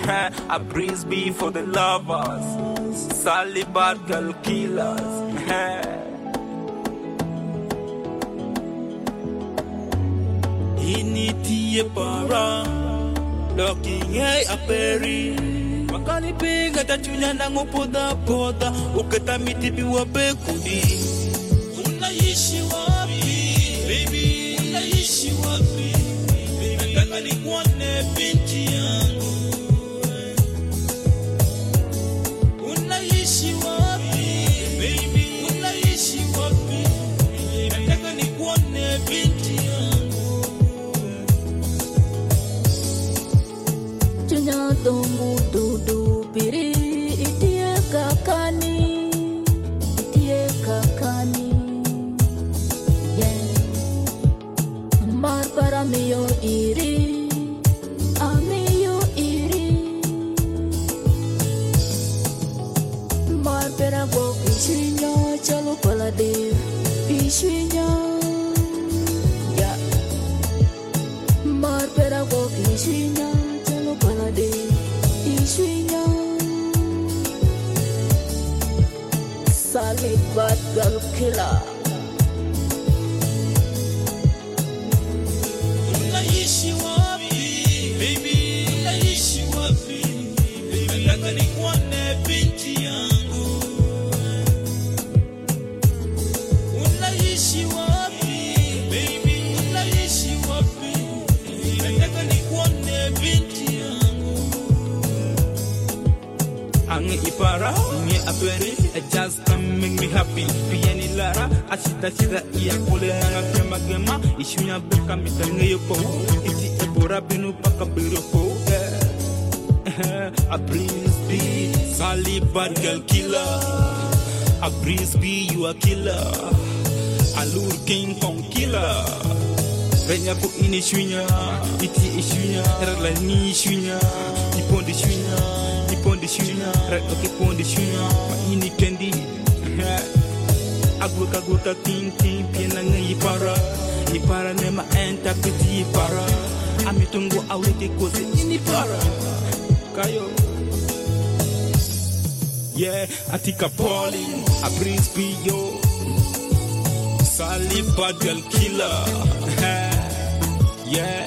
A breeze be for the lovers, Sally bad girl killers. Initi para, looking a peri. Makani pinga tachunya na ngopoda poda, ukata mitipi wabekudi. Unaishi wapi, baby? Unaishi wapi? Nataka nikuone binti yangu. Unaishi wapi, baby? Unaishi wapi? Nataka nikuone binti yangu. Chunya dongu dudu biri itie kakani, yeah. Mar para mio iri, amiyo iri. Mar para go pishinya chalo palade pishinya, yeah. Mar para go pishinya chalo palade pishinya. Solid bad girl killer. Unaishi wapi, baby? Unaishi wapi? Nataka nikuone binti yangu. Unaishi wapi, baby? Unaishi wapi? Nataka nikuone binti yangu. Ange ipara, nye apere, just come make me happy. Piani lara, asita iya kule nanga kema gema. Ishunya buka mitange yopo, iti ebora binu paka biropo. A breeze be, Sally bad girl killer. A breeze be, you a killer. A lure King Kong killer. Renya po ini shunya, iti ishunya, rala ni shunya, ipondi shunya. Pondi shunya, right okay pondi shunya, ma ini kendi. Agwaka king piena ngai ipara ne ma enta piti ipara. Amitungo aweke koze ini para. Kayo. Yeah, atika Pauline, a breeze be yo. Sally bad girl killer. Yeah.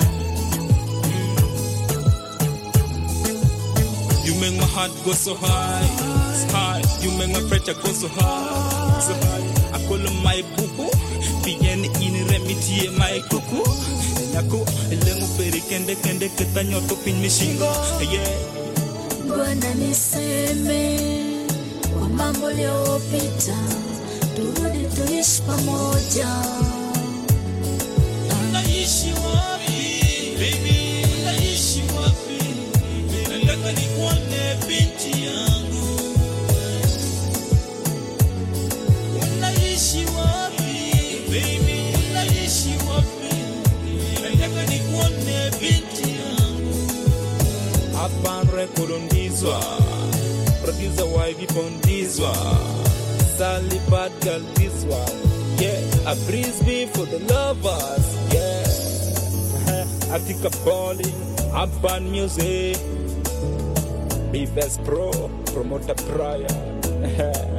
You make my heart go so high, high. You make my pressure go so high, so high. I call him my boo-boo. Bien in remedy my cuckoo. Nyako, elemu peri kende ketanyo topin mishingo. Yeah. Bwana niseme, kwa mambo yaliyopita, turudi tuishi pamoja. Unaishi wapi, baby? Unaishi wapi? Nataka nikuone binti yangu. Unaishi wapi, baby? Unaishi wapi? Nataka nikuone binti yangu. Hapa rekordondizwa, producer wife pondizwa. Sally bad girl this one, yeah. A breeze be for the lovers, yeah. Atika Pauline, urban music. Be best pro, promoter Brian.